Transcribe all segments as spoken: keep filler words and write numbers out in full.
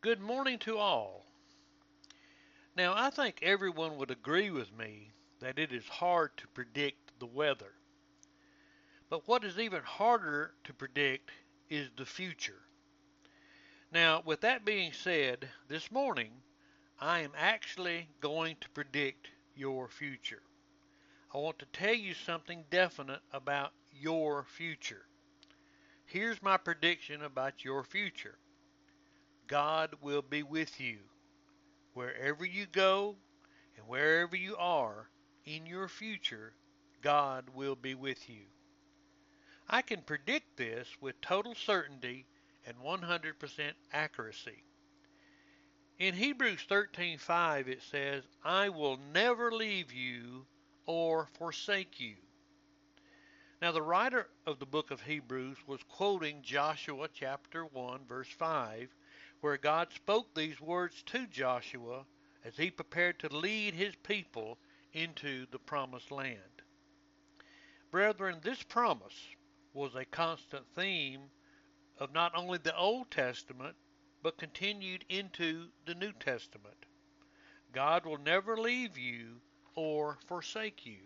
Good morning to all. Now, I think everyone would agree with me that it is hard to predict the weather. But what is even harder to predict is the future. Now, with that being said, this morning I am actually going to predict your future. I want to tell you something definite about your future. Here's my prediction about your future: God will be with you wherever you go. And wherever you are in your future, God will be with you. I can predict this with total certainty and one hundred percent accuracy. In Hebrews thirteen five it says, "I will never leave you or forsake you." Now the writer of the book of Hebrews was quoting Joshua chapter one verse five, where God spoke these words to Joshua as he prepared to lead his people into the promised land. Brethren, this promise was a constant theme of not only the Old Testament, but continued into the New Testament. God will never leave you or forsake you.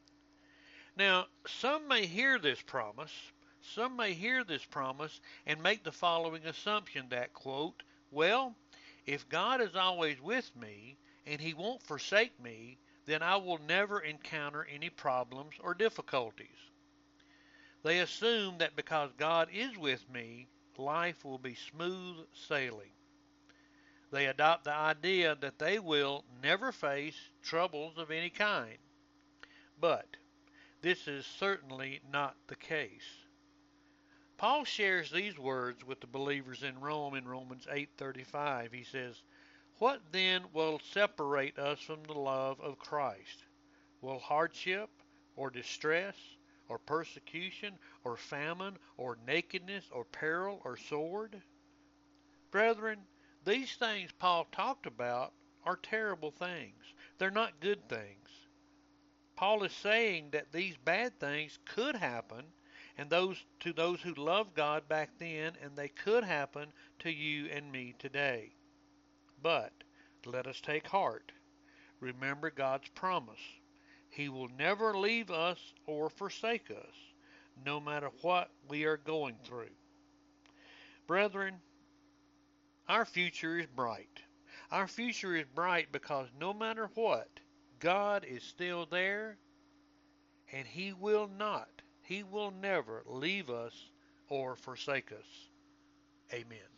Now, some may hear this promise, some may hear this promise and make the following assumption that, quote, well, if God is always with me and he won't forsake me, then I will never encounter any problems or difficulties. They assume that because God is with me, life will be smooth sailing. They adopt the idea that they will never face troubles of any kind. But this is certainly not the case. Paul shares these words with the believers in Rome in Romans eight thirty-five. He says, "What then will separate us from the love of Christ? Will hardship or distress or persecution or famine or nakedness or peril or sword?" Brethren, these things Paul talked about are terrible things. They're not good things. Paul is saying that these bad things could happen and those to those who loved God back then, and they could happen to you and me today. But let us take heart. Remember God's promise. He will never leave us or forsake us, no matter what we are going through. Brethren, our future is bright. Our future is bright because no matter what, God is still there, and he will not, he will never leave us or forsake us. Amen.